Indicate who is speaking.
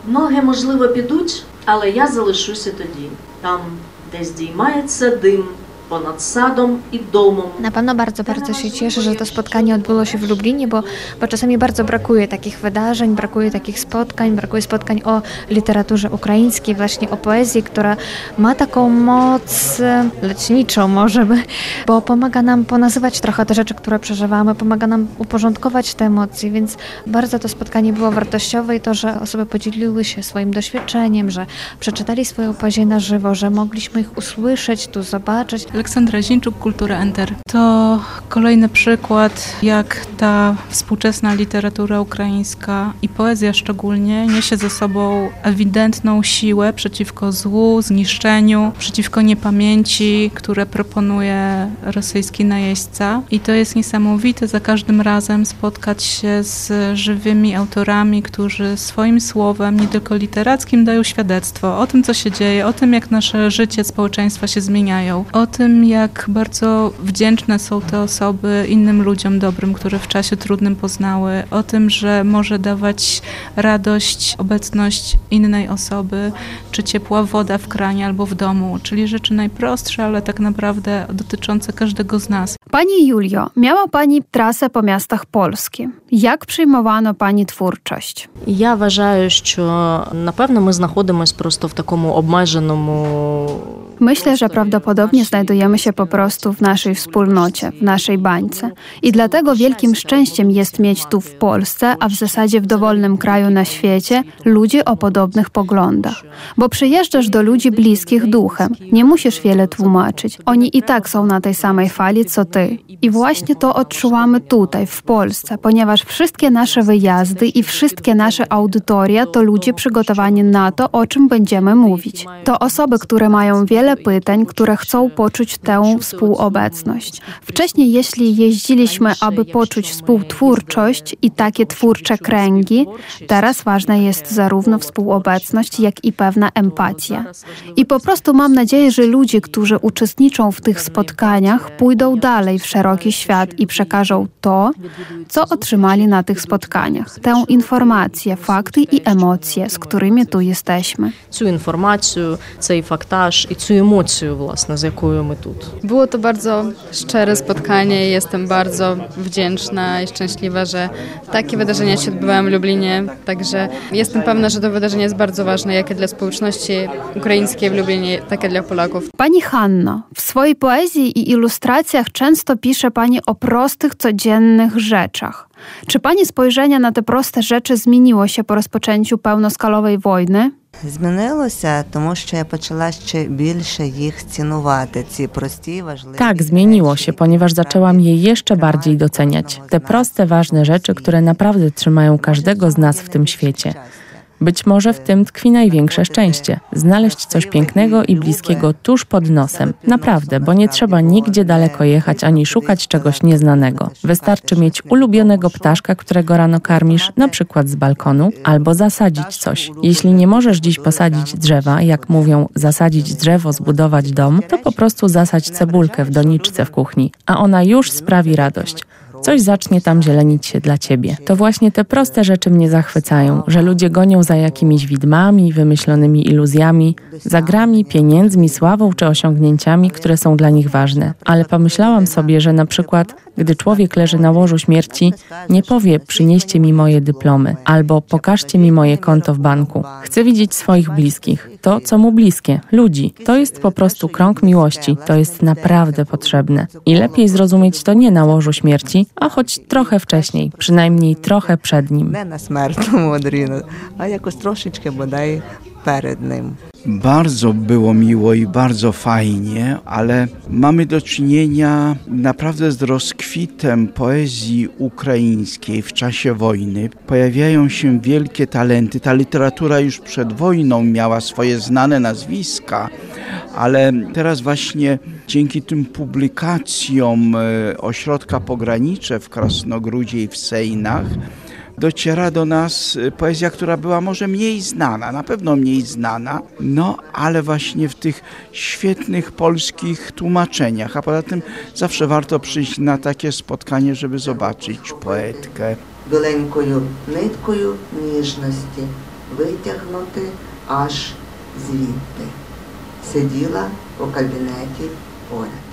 Speaker 1: Многі, можливо, підуть, але я залишуся тоді, там, де здіймається дим ponad sadom i domem.
Speaker 2: Na pewno bardzo się cieszę, że to spotkanie odbyło się w Lublinie, bo czasami bardzo brakuje takich wydarzeń, brakuje takich spotkań, brakuje spotkań o literaturze ukraińskiej, właśnie o poezji, która ma taką moc leczniczą może, bo pomaga nam ponazywać trochę te rzeczy, które przeżywamy, pomaga nam uporządkować te emocje, więc bardzo to spotkanie było wartościowe i to, że osoby podzieliły się swoim doświadczeniem, że przeczytali swoją poezję na żywo, że mogliśmy ich usłyszeć, tu zobaczyć.
Speaker 3: Aleksandra Zińczuk, Kultura Enter. To kolejny przykład, jak ta współczesna literatura ukraińska i poezja szczególnie niesie ze sobą ewidentną siłę przeciwko złu, zniszczeniu, przeciwko niepamięci, które proponuje rosyjski najeźdźca. I to jest niesamowite za każdym razem spotkać się z żywymi autorami, którzy swoim słowem, nie tylko literackim, dają świadectwo o tym, co się dzieje, o tym, jak nasze życie, społeczeństwa się zmieniają, o tym, jak bardzo wdzięczne są te osoby innym ludziom dobrym, które w czasie trudnym poznały, o tym, że może dawać radość, obecność innej osoby, czy ciepła woda w kranie albo w domu, czyli rzeczy najprostsze, ale tak naprawdę dotyczące każdego z nas.
Speaker 4: Pani Julio, miała Pani trasę po miastach Polski. Jak przyjmowano Pani twórczość?
Speaker 1: Я вважаю, що, напевно, ми знаходимося просто в такому обмеженому.
Speaker 4: Myślę, że prawdopodobnie znajdujemy się po prostu w naszej wspólnocie, w naszej bańce. I dlatego wielkim szczęściem jest mieć tu w Polsce, a w zasadzie w dowolnym kraju na świecie, ludzi o podobnych poglądach. Bo przyjeżdżasz do ludzi bliskich duchem. Nie musisz wiele tłumaczyć. Oni i tak są na tej samej fali, co ty. I właśnie to odczuwamy tutaj, w Polsce, ponieważ wszystkie nasze wyjazdy i wszystkie nasze audytoria to ludzie przygotowani na to, o czym będziemy mówić. To osoby, które mają wiele pytań, które chcą poczuć tę współobecność. Wcześniej, jeśli jeździliśmy, aby poczuć współtwórczość i takie twórcze kręgi, teraz ważna jest zarówno współobecność, jak i pewna empatia. I po prostu mam nadzieję, że ludzie, którzy uczestniczą w tych spotkaniach, pójdą dalej w szeroki świat i przekażą to, co otrzymali na tych spotkaniach. Tę informację, fakty i emocje, z którymi tu jesteśmy.
Speaker 1: Цю інформацію, цей фактаж і цю емоцію, власне, з якою ми тут.
Speaker 5: Było to bardzo szczere spotkanie i jestem bardzo wdzięczna i szczęśliwa, że takie wydarzenia się odbywają w Lublinie. Także jestem pewna, że to wydarzenie jest bardzo ważne, jak i dla społeczności ukraińskiej w Lublinie, tak i dla Polaków.
Speaker 4: Pani Hanno, w swojej poezji i ilustracjach często pisze Pani o prostych, codziennych rzeczach. Czy Pani spojrzenie na te proste rzeczy zmieniło się po rozpoczęciu pełnoskalowej wojny?
Speaker 6: Змінилося, тому що я почала ще більше їх цінувати, ці прості, важливі.
Speaker 7: Tak, zmieniło się, ponieważ zaczęłam je jeszcze bardziej doceniać. Te proste, ważne rzeczy, które naprawdę trzymają każdego z nas w tym świecie. Być może w tym tkwi największe szczęście. Znaleźć coś pięknego i bliskiego tuż pod nosem. Naprawdę, bo nie trzeba nigdzie daleko jechać ani szukać czegoś nieznanego. Wystarczy mieć ulubionego ptaszka, którego rano karmisz, na przykład z balkonu, albo zasadzić coś. Jeśli nie możesz dziś posadzić drzewa, jak mówią, zasadzić drzewo, zbudować dom, to po prostu zasadź cebulkę w doniczce w kuchni, a ona już sprawi radość. Coś zacznie tam zielenić się dla ciebie. To właśnie te proste rzeczy mnie zachwycają, że ludzie gonią za jakimiś widmami, wymyślonymi iluzjami, za grami, pieniędzmi, sławą czy osiągnięciami, które są dla nich ważne. Ale pomyślałam sobie, że na przykład, gdy człowiek leży na łożu śmierci, nie powie: przynieście mi moje dyplomy, albo pokażcie mi moje konto w banku. Chcę widzieć swoich bliskich, to co mu bliskie, ludzi. To jest po prostu krąg miłości, to jest naprawdę potrzebne. I lepiej zrozumieć to nie na łożu śmierci, a choć trochę wcześniej, przynajmniej trochę przed nim.
Speaker 6: Не на смертному одрі, а якось трошечки бодай перед ним.
Speaker 8: Bardzo było miło i bardzo fajnie, ale mamy do czynienia naprawdę z rozkwitem poezji ukraińskiej w czasie wojny. Pojawiają się wielkie talenty. Ta literatura już przed wojną miała swoje znane nazwiska, ale teraz właśnie dzięki tym publikacjom Ośrodka Pogranicze w Krasnogródzie i w Sejnach dociera do nas poezja, która była może mniej znana, na pewno mniej znana, no ale właśnie w tych świetnych polskich tłumaczeniach. A poza tym zawsze warto przyjść na takie spotkanie, żeby zobaczyć poetkę.
Speaker 6: Біленькою ниткою ніжності витягнути аж звідти. Сиділа у кабінеті поряд.